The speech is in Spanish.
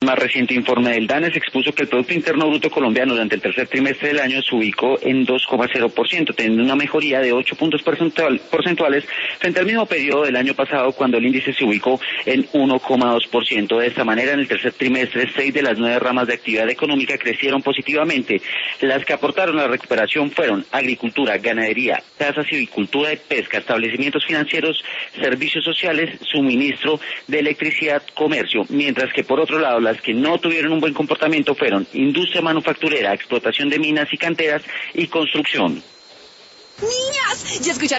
Más reciente informe del DANES expuso que el Producto Interno Bruto colombiano durante el tercer trimestre del año se ubicó en 2,0%, teniendo una mejoría de 8 puntos porcentuales frente al mismo periodo del año pasado, cuando el índice se ubicó en 1,2%. De esta manera, en el tercer trimestre, 6 de las 9 ramas de actividad económica crecieron positivamente. Las que aportaron a la recuperación fueron agricultura, ganadería, tasas y avicultura y pesca, establecimientos financieros, servicios sociales, suministro de electricidad, comercio, mientras que por otro lado, las que no tuvieron un buen comportamiento fueron industria manufacturera, explotación de minas y canteras y construcción. Niñas, ¿ya escucharon?